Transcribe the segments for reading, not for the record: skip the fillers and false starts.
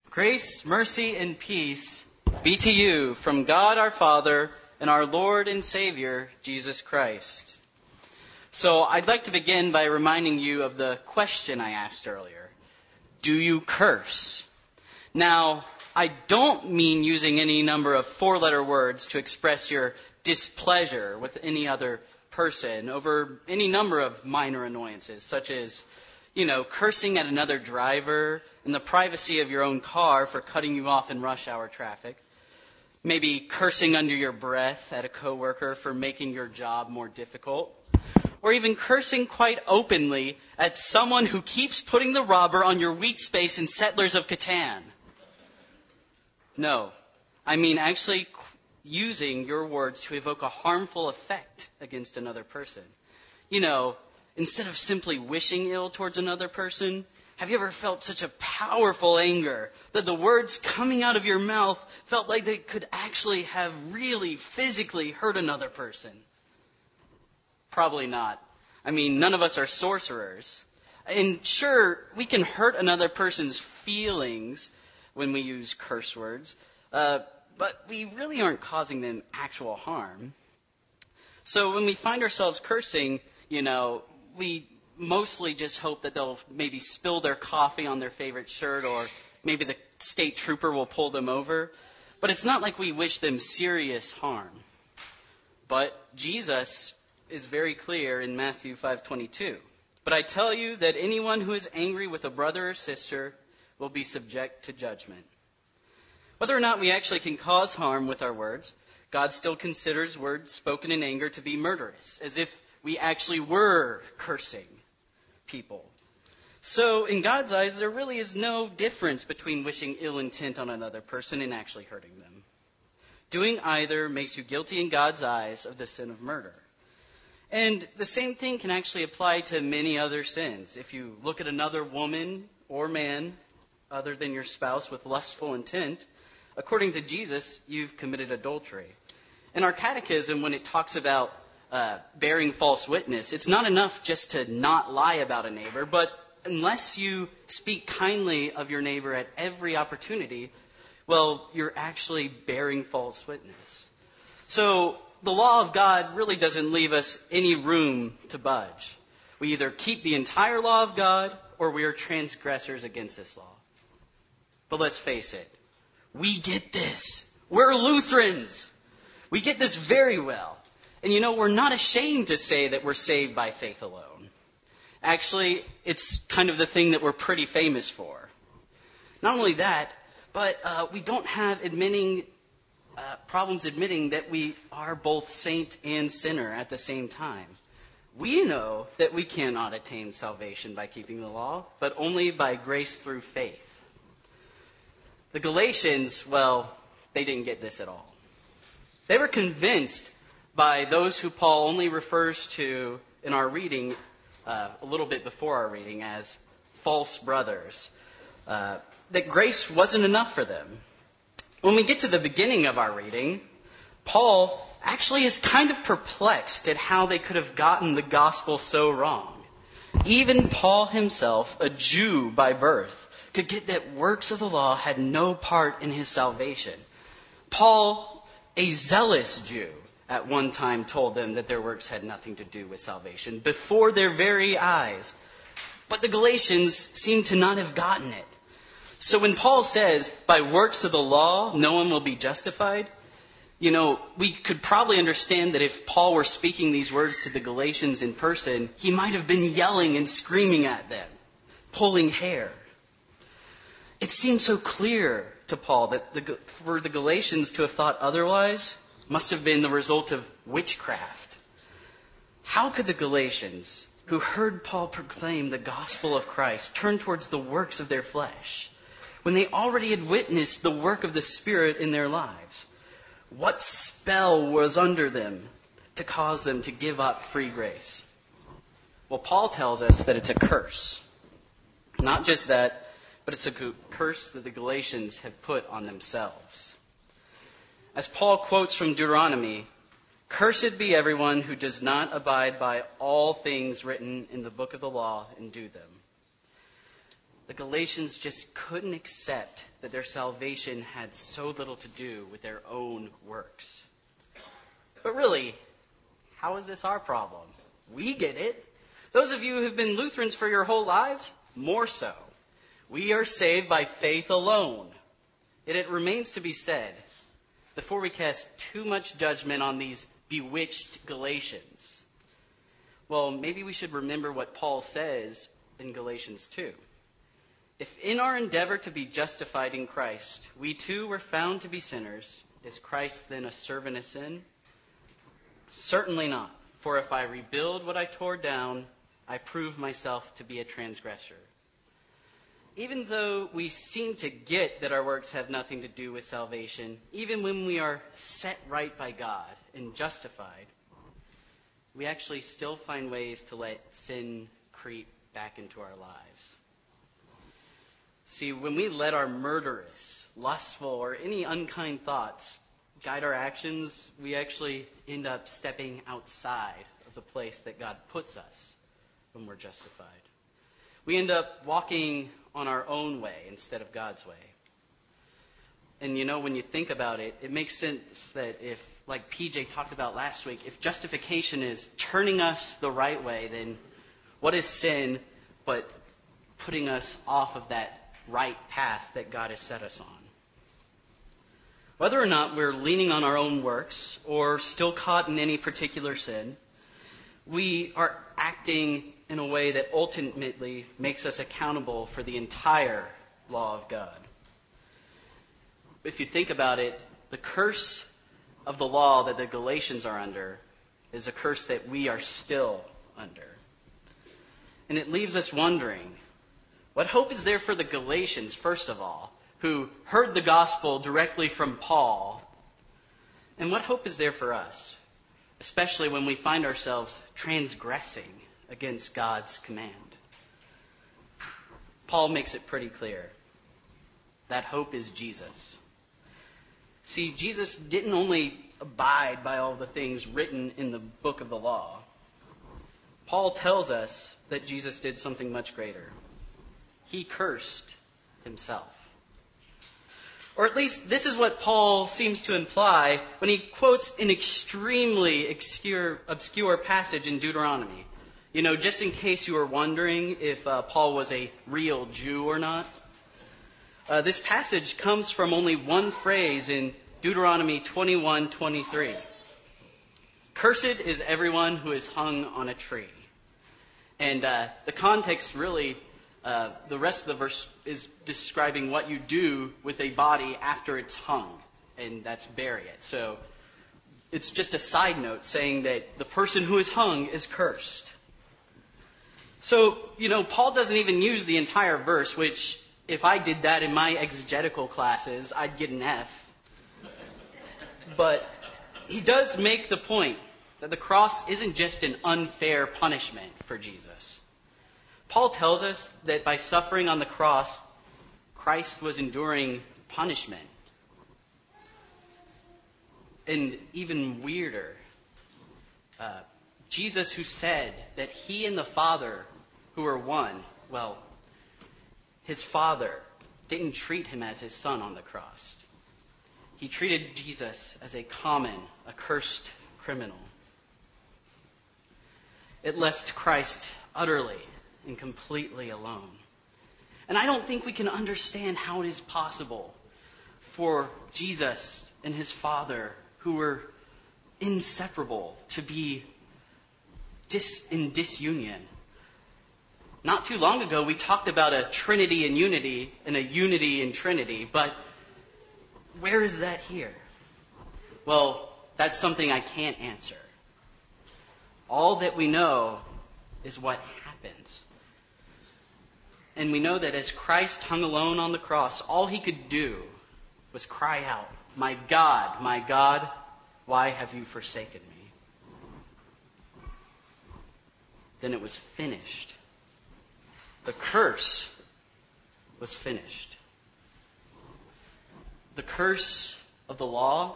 Grace, mercy, and peace be to you from God our Father and our Lord and Savior, Jesus Christ. So I'd like to begin by reminding you of the question I asked earlier. Do you curse? Now, I don't mean using any number of four-letter words to express your displeasure with any other person over any number of minor annoyances, such as cursing at another driver in the privacy of your own car for cutting you off in rush hour traffic. Maybe cursing under your breath at a coworker for making your job more difficult. Or even cursing quite openly at someone who keeps putting the robber on your weak space in Settlers of Catan. No, I mean actually using your words to evoke a harmful effect against another person. Instead of simply wishing ill towards another person, have you ever felt such a powerful anger that the words coming out of your mouth felt like they could actually have really physically hurt another person? Probably not. I mean, none of us are sorcerers. And sure, we can hurt another person's feelings when we use curse words, but we really aren't causing them actual harm. So when we find ourselves cursing, we mostly just hope that they'll maybe spill their coffee on their favorite shirt, or maybe the state trooper will pull them over. But it's not like we wish them serious harm. But Jesus is very clear in Matthew 5:22. But I tell you that anyone who is angry with a brother or sister will be subject to judgment. Whether or not we actually can cause harm with our words, God still considers words spoken in anger to be murderous, as if we actually were cursing people. So in God's eyes, there really is no difference between wishing ill intent on another person and actually hurting them. Doing either makes you guilty in God's eyes of the sin of murder. And the same thing can actually apply to many other sins. If you look at another woman or man other than your spouse with lustful intent, according to Jesus, you've committed adultery. In our catechism, when it talks about bearing false witness, it's not enough just to not lie about a neighbor, but unless you speak kindly of your neighbor at every opportunity, well, you're actually bearing false witness. So the law of God really doesn't leave us any room to budge. We either keep the entire law of God, or we are transgressors against this law. But let's face it, we get this. We're Lutherans. We get this very well. And we're not ashamed to say that we're saved by faith alone. Actually, it's kind of the thing that we're pretty famous for. Not only that, but we don't have problems admitting that we are both saint and sinner at the same time. We know that we cannot attain salvation by keeping the law, but only by grace through faith. The Galatians, well, they didn't get this at all. They were convinced by those who Paul only refers to in our reading, a little bit before our reading, as false brothers, that grace wasn't enough for them. When we get to the beginning of our reading, Paul actually is kind of perplexed at how they could have gotten the gospel so wrong. Even Paul himself, a Jew by birth, could get that works of the law had no part in his salvation. Paul, a zealous Jew, at one time told them that their works had nothing to do with salvation before their very eyes. But the Galatians seem to not have gotten it. So when Paul says, by works of the law, no one will be justified, we could probably understand that if Paul were speaking these words to the Galatians in person, he might have been yelling and screaming at them, pulling hair. It seems so clear to Paul that for the Galatians to have thought otherwise must have been the result of witchcraft. How could the Galatians, who heard Paul proclaim the gospel of Christ, turn towards the works of their flesh, when they already had witnessed the work of the Spirit in their lives? What spell was under them to cause them to give up free grace? Well, Paul tells us that it's a curse. Not just that, but it's a curse that the Galatians have put on themselves. As Paul quotes from Deuteronomy, "Cursed be everyone who does not abide by all things written in the book of the law and do them." The Galatians just couldn't accept that their salvation had so little to do with their own works. But really, how is this our problem? We get it. Those of you who have been Lutherans for your whole lives, more so. We are saved by faith alone. Yet it remains to be said, before we cast too much judgment on these bewitched Galatians, well, maybe we should remember what Paul says in Galatians 2. If in our endeavor to be justified in Christ, we too were found to be sinners, is Christ then a servant of sin? Certainly not. For if I rebuild what I tore down, I prove myself to be a transgressor. Even though we seem to get that our works have nothing to do with salvation, even when we are set right by God and justified, we actually still find ways to let sin creep back into our lives. See, when we let our murderous, lustful, or any unkind thoughts guide our actions, we actually end up stepping outside of the place that God puts us when we're justified. We end up walking on our own way instead of God's way. And when you think about it, it makes sense that if, like PJ talked about last week, if justification is turning us the right way, then what is sin but putting us off of that right path that God has set us on? Whether or not we're leaning on our own works or still caught in any particular sin, we are acting in a way that ultimately makes us accountable for the entire law of God. If you think about it, the curse of the law that the Galatians are under is a curse that we are still under. And it leaves us wondering, what hope is there for the Galatians, first of all, who heard the gospel directly from Paul? And what hope is there for us, especially when we find ourselves transgressing against God's command? Paul makes it pretty clear. That hope is Jesus. See, Jesus didn't only abide by all the things written in the book of the law. Paul tells us that Jesus did something much greater. He cursed himself. Or at least this is what Paul seems to imply when he quotes an extremely obscure passage in Deuteronomy. Just in case you were wondering if Paul was a real Jew or not. This passage comes from only one phrase in Deuteronomy 21:23. Cursed is everyone who is hung on a tree. And the context really, the rest of the verse is describing what you do with a body after it's hung, and that's bury it. So it's just a side note saying that the person who is hung is cursed. So, Paul doesn't even use the entire verse, which if I did that in my exegetical classes, I'd get an F. But he does make the point that the cross isn't just an unfair punishment for Jesus. Paul tells us that by suffering on the cross, Christ was enduring punishment. And even weirder, Jesus, who said that he and the Father who are one, well, his Father didn't treat him as his son on the cross. He treated Jesus as a common, accursed criminal. It left Christ utterly and completely alone. And I don't think we can understand how it is possible for Jesus and his Father, who were inseparable, to be in disunion. Not too long ago, we talked about a Trinity in unity and a unity in Trinity, but where is that here? Well, that's something I can't answer. All that we know is what happens. And we know that as Christ hung alone on the cross, all he could do was cry out, my God, why have you forsaken me?" Then it was finished. The curse was finished. The curse of the law,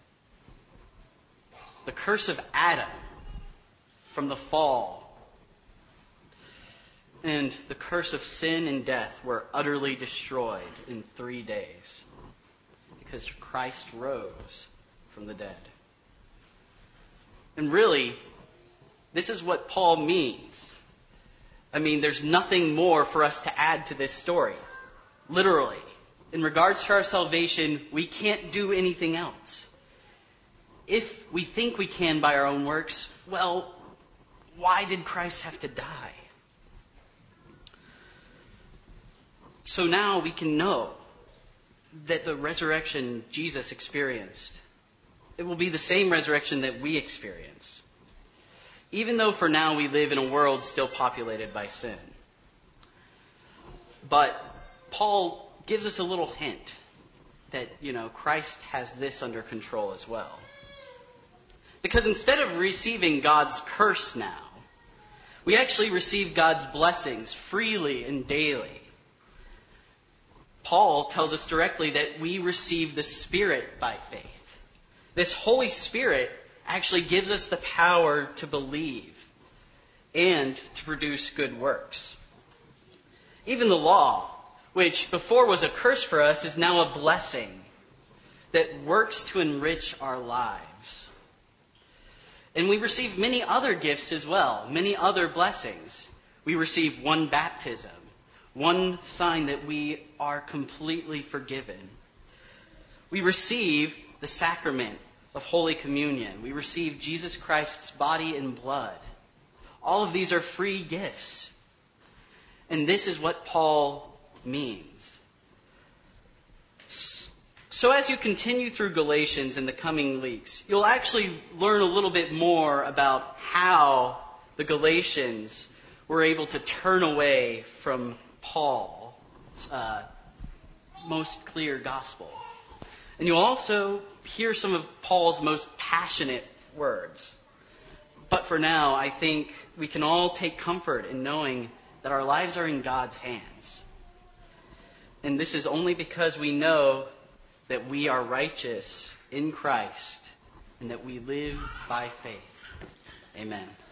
the curse of Adam from the fall, and the curse of sin and death were utterly destroyed in 3 days because Christ rose from the dead. And really, this is what Paul means. I mean, there's nothing more for us to add to this story. Literally. In regards to our salvation, we can't do anything else. If we think we can by our own works, well, why did Christ have to die? So now we can know that the resurrection Jesus experienced, it will be the same resurrection that we experience. Even though for now we live in a world still populated by sin. But Paul gives us a little hint that, Christ has this under control as well. Because instead of receiving God's curse now, we actually receive God's blessings freely and daily. Paul tells us directly that we receive the Spirit by faith. This Holy Spirit actually gives us the power to believe and to produce good works. Even the law, which before was a curse for us, is now a blessing that works to enrich our lives. And we receive many other gifts as well, many other blessings. We receive one baptism, one sign that we are completely forgiven. We receive the sacrament of Holy Communion. We receive Jesus Christ's body and blood. All of these are free gifts. And this is what Paul means. So as you continue through Galatians in the coming weeks, you'll actually learn a little bit more about how the Galatians were able to turn away from Paul's most clear gospel. And you'll also hear some of Paul's most passionate words. But for now, I think we can all take comfort in knowing that our lives are in God's hands. And this is only because we know that we are righteous in Christ and that we live by faith. Amen.